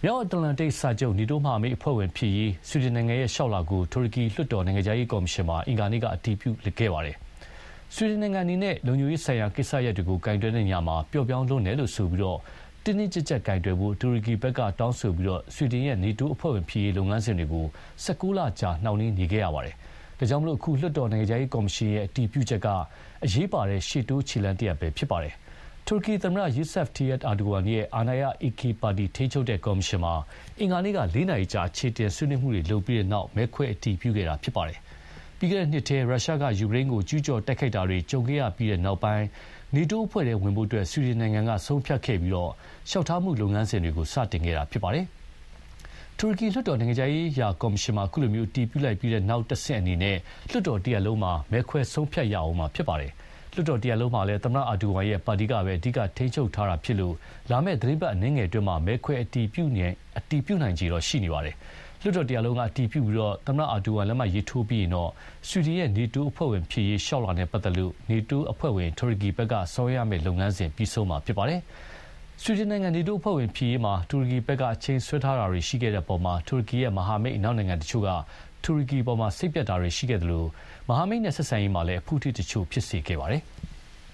မြောက်အတ္တလန္တိတ်စာချုပ်နေတိုးမဟာမိတ်အဖွဲ့ဝင်ဖြစ်ရေးဆွီဒင်နိုင်ငံရဲ့လျှောက်လွှာကိုတူရကီလွှတ်တော်နိုင်ငံခြားရေးကော်မရှင်မှာအင်္ဂါနေ့ကအတည်ပြုခဲ့ပါတယ်။ဆွီဒင်နိုင်ငံအနေနဲ့လုံခြုံရေးဆိုင်ရာကိစ္စရပ်တွေကိုကင်တွယ်တဲ့ညမှာပျော့ပြောင်းလွန်းတယ်လို့ဆိုပြီးတင်းတင်းကြပ်ကြပ်ကင်တွယ်ဖို့တူရကီဘက်ကတောင်းဆိုပြီးဆွီဒင်ရဲ့နေတိုးအဖွဲ့ဝင်ဖြစ်ရေးလုပ်ငန်းစဉ်တွေကို16 လကြာနှောင့်နှေးနေခဲ့ရပါတယ်။ဒါကြောင့်အခုလွှတ်တော်နိုင်ငံခြားရေးကော်မရှင်ရဲ့အတည်ပြုချက်ကအရေးပါတဲ့ရှေ့တိုးခြေလှမ်းတစ်ရပ်ပဲဖြစ်ပါတယ်။တူရကီသမ္မတRecep Tayyip Erdoganရဲ့အာဏာရ AK ပါတီထိန်းချုပ်တဲ့ကော်မရှင်မှာအင်္ဂါနေ့က4 နာရီကြာအခြေတင်ဆွေးနွေးမှုတွေလုပ်ပြီးတဲ့နောက်မဲခွဲအတည်ပြုခဲ့တာဖြစ်ပါတယ်။ပြီးခဲ့တဲ့နှစ်ထဲရုရှားကယူကရိန်းကိုကျူးကျော်တိုက်ခိုက်တာတွေကြုံခဲ့ရပြီးတဲ့နောက်ပိုင်းနေတိုးအဖွဲ့ထဲဝင်ဖို့ဆွီဒင်နိုင်ငံကဆုံးဖြတ်ခဲ့ပြီးလျှောက်ထားမှုလုပ်ငန်းစဉ်တွေကိုစတင်ခဲ့တာဖြစ်ပါတယ်။တူရကီလွှတ်တော်နိုင်ငံခြားရေးရာကော်မရှင်မှာအခုလိုအတည်ပြုလိုက်ပြီးတဲ့နောက်တစ်ဆင့်အနေနဲ့လွှတ်တော်တရပ်လုံးမှာမဲခွဲဆုံးဖြတ်ရအောင်မှာဖြစ်ပါတယ်။လွှတ်တော်တရပ်လုံးမှာလည်းသမ္မတအာဒိုဝမ်ရဲ့ပါတီကပဲအဓိကထိန်းချုပ်ထားတာဖြစ်လို့လာမယ့်သတင်းပတ်အနည်းငယ်အတွင်းမှာမဲခွဲအတည်ပြုနိုင်ခြေတော့ရှိနေပါတယ်။လွှတ်တော်တရပ်လုံးကအတည်ပြုပြီးသမ္မတအာဒိုဝမ်လက်မှတ်ရေးထိုးပြီးရင်တော့ဆွီဒင်ရဲ့နေတိုးအဖွဲ့ဝင်ဖြစ်ရေးလျှောက်လွှာနဲ့ပတ်သက်လို့နေတိုးအဖွဲ့ဝင်တူရကီဘက်ကဆောင်ရွက်ရမယ့်လုပ်ငန်းစဉ်ပြီးဆုံးမှာဖြစ်ပါတယ်။ဆွီဒင်နိုင်ငံနေတိုးအဖွဲ့ဝင်ဖြစ်ရေးမှာတူရကီဘက်ကအချိန်ဆွဲထားတာတွေရှိခဲ့တဲ့ပုံမှာတူရကီရဲ့မဟာမိတ်နောက်နိုင်ငံတချို့ကတူရကီပေါ်မှာစိတ်ပျက်တာတွေရှိခဲ့တယ်လို့မဟာမိတ်နဲ့ဆက်ဆံရေးမှာလည်းအဖုအထစ်တချို့ဖြစ်စေခဲ့ပါတယ်။